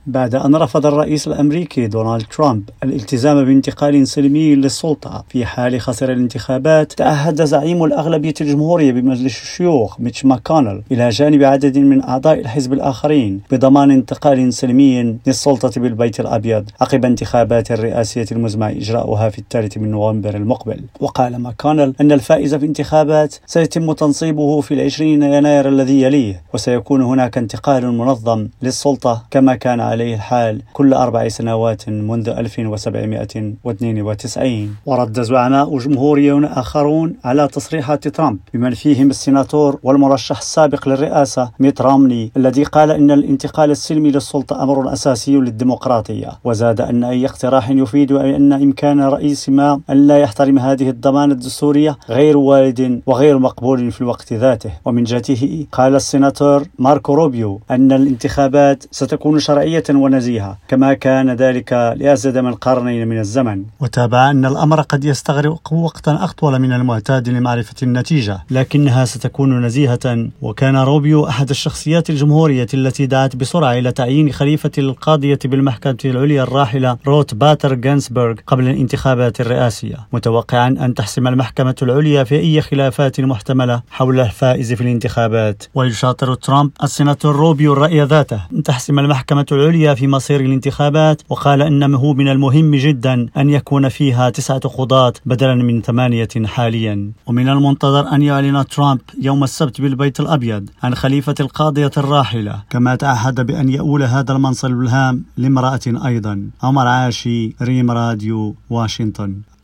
بعد أن رفض الرئيس الأمريكي دونالد ترامب الالتزام بانتقال سلمي للسلطة في حال خسر الانتخابات، تعهد زعيم الأغلبية الجمهورية بمجلس الشيوخ ميتش ماكونل إلى جانب عدد من أعضاء الحزب الآخرين بضمان انتقال سلمي للسلطة بالبيت الأبيض عقب انتخابات الرئاسية المزمع إجراؤها في 3 نوفمبر المقبل. وقال ماكونل أن الفائز في انتخابات سيتم تنصيبه في 20 يناير الذي يليه، وسيكون هناك انتقال منظم للسلطة كما كان عليه الحال كل 4 سنوات منذ 1792. ورد زعماء جمهوريون آخرون على تصريحات ترامب بمن فيهم السيناتور والمرشح السابق للرئاسة ميت رامني الذي قال إن الانتقال السلمي للسلطة أمر أساسي للديمقراطية، وزاد أن أي اقتراح يفيد أن إمكان رئيس ما أن لا يحترم هذه الضمانة الدستورية غير وارد وغير مقبول في الوقت ذاته. ومن جهته قال السيناتور ماركو روبيو أن الانتخابات ستكون شرعية ونزيهة كما كان ذلك لأزيد من قرنين من الزمن. وتابع أن الأمر قد يستغرق وقتا أطول من المعتاد لمعرفة النتيجة، لكنها ستكون نزيهة. وكان روبيو أحد الشخصيات الجمهورية التي دعت بسرعة إلى تعيين خليفة القاضية بالمحكمة العليا الراحلة روت باتر جينسبرغ قبل الانتخابات الرئاسية، متوقعا أن تحسم المحكمة العليا في أي خلافات محتملة حول الفائز في الانتخابات. ويشاطر ترامب السيناتور روبيو الرأي ذاته أن تحسم المحكمة العليا في مصير الانتخابات، وقال إنه من المهم جدا أن يكون فيها 9 قضاة بدلا من 8 حاليا. ومن المنتظر أن يعلن ترامب يوم السبت بالبيت الأبيض عن خليفة القاضية الراحلة، كما تعهد بأن يؤول هذا المنصب الهام لامرأة أيضا. عمر عاشي، ريم راديو، واشنطن.